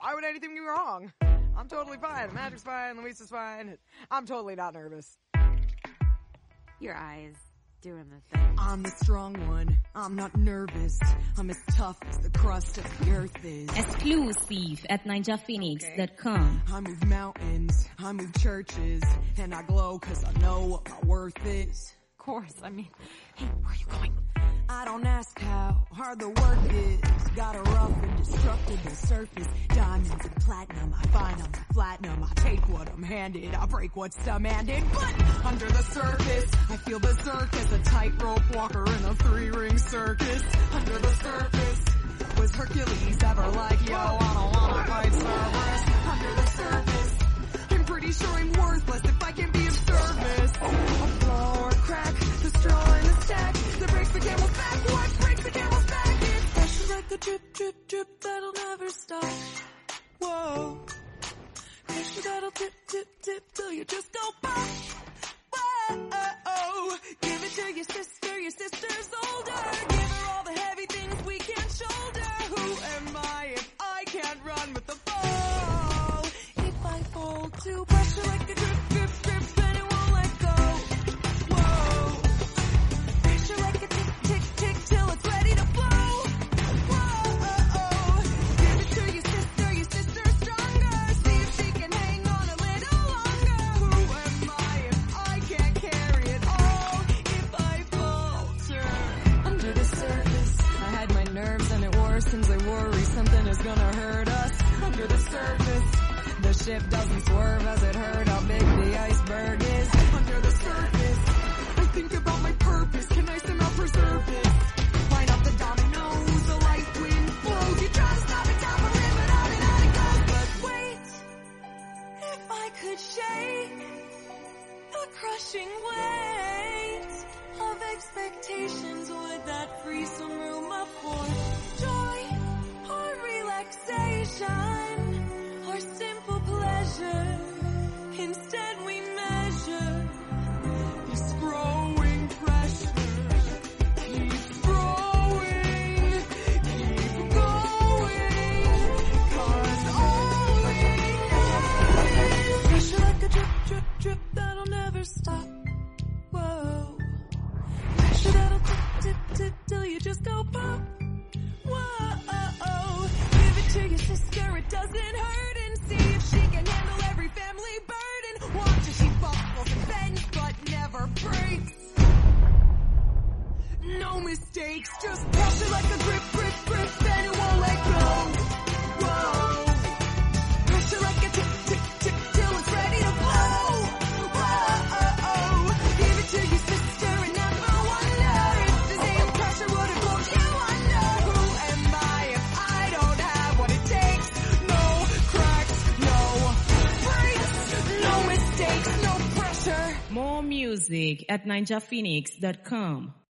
Why would anything be wrong? I'm totally fine. Magic's fine. Luisa's fine. I'm totally not nervous. Your eyes doing the thing. I'm the strong one. I'm not nervous. I'm as tough as the crust of the earth is. Exclusive at ninjaphoenix.com. I move mountains. I move churches. And I glow cause I know what my worth is. Of course. I mean, hey, where are you going? I don't ask how hard the work is. Got a rough and destructible surface. Diamonds and platinum. I find I'm platinum. I take what I'm handed. I break what's demanded. But under the surface, I feel berserk as a tightrope walker in a 3-ring circus. Under the surface, was Hercules ever like, yo, I don't wanna fight Cerberus? Under the surface, I'm pretty sure I'm worthless if I can be of service. A flaw or a crack, the straw in the stack that breaks the camel's back. What breaks the camel's back? It's pressure like a drip, drip, drip that'll never stop. Whoa. Pressure that'll dip, dip, dip till you just go pop. Whoa. Give it to your sister's older. Give her all the heavy things we can't shoulder. Who am I if I can't run with the ball? If I fall to pressure like a drip, drip, drip, and it won't let go. Whoa. Pressure like a tick, tick, tick till it's ready to blow. Whoa. Give it to your sister's stronger. See if she can hang on a little longer. Who am I if I can't carry it all? If I falter. Under the surface, I hide my nerves and it worsens. I worry something is gonna hurt us. Under the surface, the ship doesn't swerve as it heard how big the iceberg is. Under the surface, I think about my purpose. Can I somehow preserve it? Line up the dominoes, the light wind flows. You try to stop it down for him, but on it goes. But wait, if I could shake the crushing weight of expectations, would that free some room up for joy or relaxation or simple pleasure? Instead we measure this growing pressure. Keep growing, keep going, 'cause all we know is pressure like a drip, drip, drip that'll never stop. Whoa. Pressure that'll tip, tip, tip till you just go pop. Whoa. Give it to your sister, it doesn't hurt, and see if she can handle every family burden. Watch as she buckles and bends, but never breaks. No mistakes, just pressure like a grip, grip, grip, and it won't let go. Whoa. Pressure like a tick, tick, tick till it's ready to blow. Whoa. Give it to your sister and never wonder if the same pressure would have blown you under. Who am I if I don't have what it takes? No cracks, no breaks, no mistakes, no pressure. More music at ninjaphoenix.com.